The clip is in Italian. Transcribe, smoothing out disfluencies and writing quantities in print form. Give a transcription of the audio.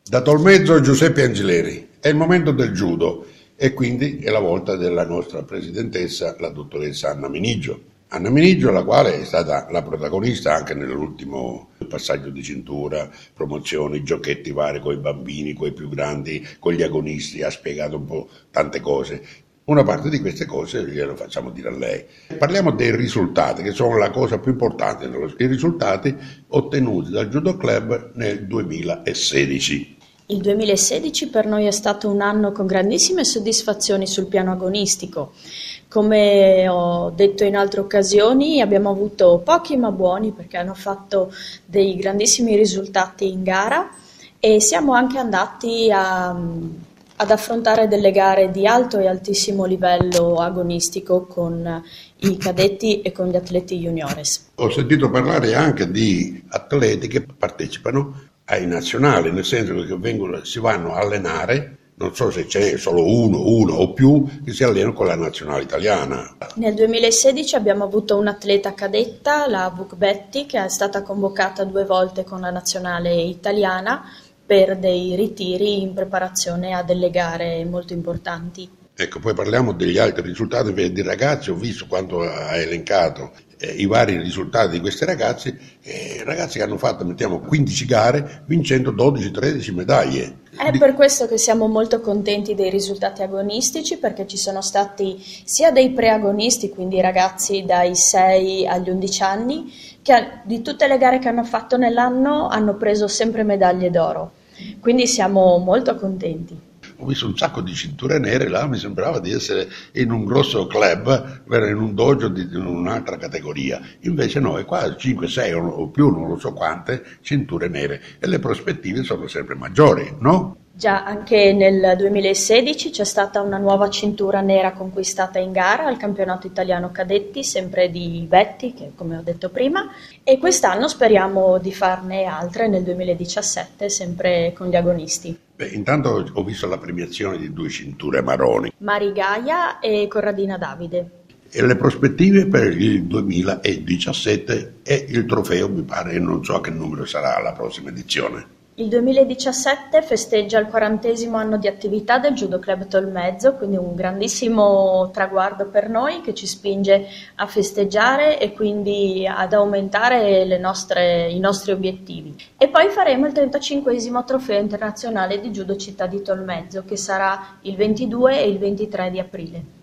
Da Tolmezzo Giuseppe Angileri, è il momento del judo e quindi è la volta della nostra presidentessa, la dottoressa Anna Minigio. Anna Minigio, la quale è stata la protagonista anche nell'ultimo passaggio di cintura, promozioni, giochetti vari con i bambini, con i più grandi, con gli agonisti, ha spiegato un po' tante cose. Una parte di queste cose glielo facciamo dire a lei. Parliamo dei risultati, che sono la cosa più importante, i risultati ottenuti dal Judo Club nel 2016. Il 2016 per noi è stato un anno con grandissime soddisfazioni sul piano agonistico. Come ho detto in altre occasioni, abbiamo avuto pochi ma buoni perché hanno fatto dei grandissimi risultati in gara e siamo anche andati ad affrontare delle gare di alto e altissimo livello agonistico con i cadetti e con gli atleti juniores. Ho sentito parlare anche di atleti che partecipano ai nazionali, nel senso che si vanno a allenare, non so se c'è solo uno o più, che si allenano con la nazionale italiana. Nel 2016 abbiamo avuto un'atleta cadetta, la Vuk Betty, che è stata convocata 2 volte con la nazionale italiana per dei ritiri in preparazione a delle gare molto importanti. Ecco, poi parliamo degli altri risultati di ragazzi, ho visto quanto ha elencato i vari risultati di questi ragazzi che hanno fatto, 15 gare, vincendo 12-13 medaglie. È per questo che siamo molto contenti dei risultati agonistici, perché ci sono stati sia dei preagonisti, quindi ragazzi dai 6 agli 11 anni, che di tutte le gare che hanno fatto nell'anno hanno preso sempre medaglie d'oro. Quindi siamo molto contenti. Ho visto un sacco di cinture nere, là mi sembrava di essere in un grosso club, in un dojo di un'altra categoria. Invece no, è qua 5, 6 o più, non lo so quante, cinture nere. E le prospettive sono sempre maggiori, no? Già, anche nel 2016 c'è stata una nuova cintura nera conquistata in gara al campionato italiano cadetti, sempre di Betti, che come ho detto prima, e quest'anno speriamo di farne altre nel 2017, sempre con gli agonisti. Intanto ho visto la premiazione di 2 cinture marroni. Mari Gaia e Corradina Davide. E le prospettive per il 2017 e il trofeo, mi pare, non so a che numero sarà la prossima edizione. Il 2017 festeggia il 40° anno di attività del Judo Club Tolmezzo, quindi un grandissimo traguardo per noi che ci spinge a festeggiare e quindi ad aumentare i nostri obiettivi. E poi faremo il 35° trofeo internazionale di Judo Città di Tolmezzo, che sarà il 22 e il 23 di aprile.